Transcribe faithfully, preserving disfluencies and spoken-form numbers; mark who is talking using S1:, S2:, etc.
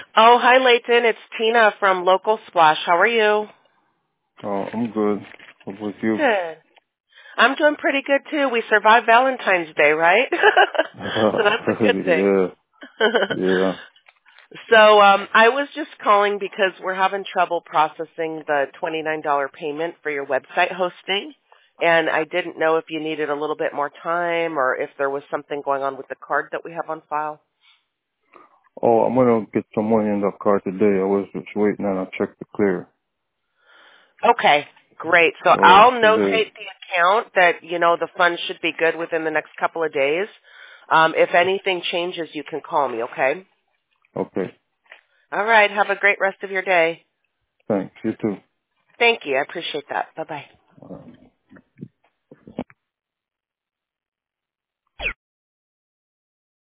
S1: Oh, hi, Layton. It's Tina from Local Splash. How are you?
S2: Oh, I'm good. What about you?
S1: Good. I'm doing pretty good, too. We survived Valentine's Day, right? So that's a good thing.
S2: yeah, yeah.
S1: So um, I was just calling because we're having trouble processing the twenty-nine dollars payment for your website hosting. And I didn't know if you needed a little bit more time or if there was something going on with the card that we have on file.
S2: Oh, I'm gonna get some money in the car today. I was just waiting and I checked the clear.
S1: Okay, great. So
S2: Oh,
S1: I'll
S2: today.
S1: notate the account that, you know, the funds should be good within the next couple of days. Um, if anything changes, you can call me, okay?
S2: Okay.
S1: All right. Have a great rest of your day.
S2: Thanks. You too.
S1: Thank you. I appreciate that. Bye-bye.